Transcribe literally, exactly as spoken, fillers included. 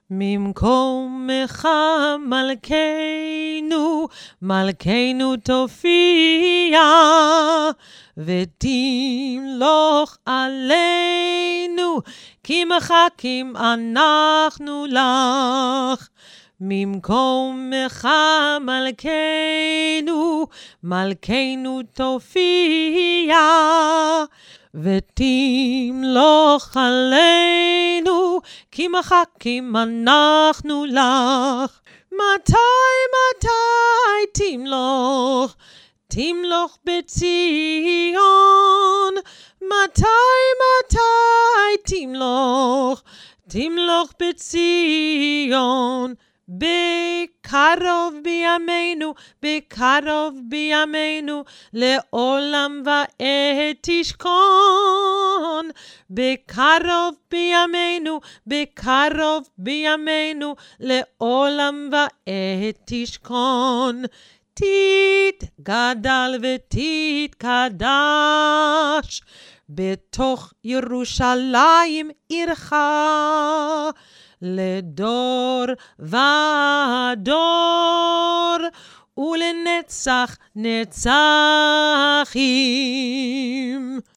ממקומך מלכנו, מלכנו תופיע, ותמלוך עלינו, כי מחכים אנחנו לך. ממקומך מלכנו, מלכנו תופיע, ותמלוך עלינו, כי מחכים אנחנו לך. מתי מתי תמלוך, תמלוך בציון, מתי מתי תמלוך, תמלוך בציון. בקרוב בימינו, בקרוב בימינו, לעולם ועד תשכון. בקרוב בימינו, בקרוב בימינו, לעולם ועד תשכון. תתגדל ותתקדש בתוך ירושלים עירך, לדור ודור ולנצח נצחים.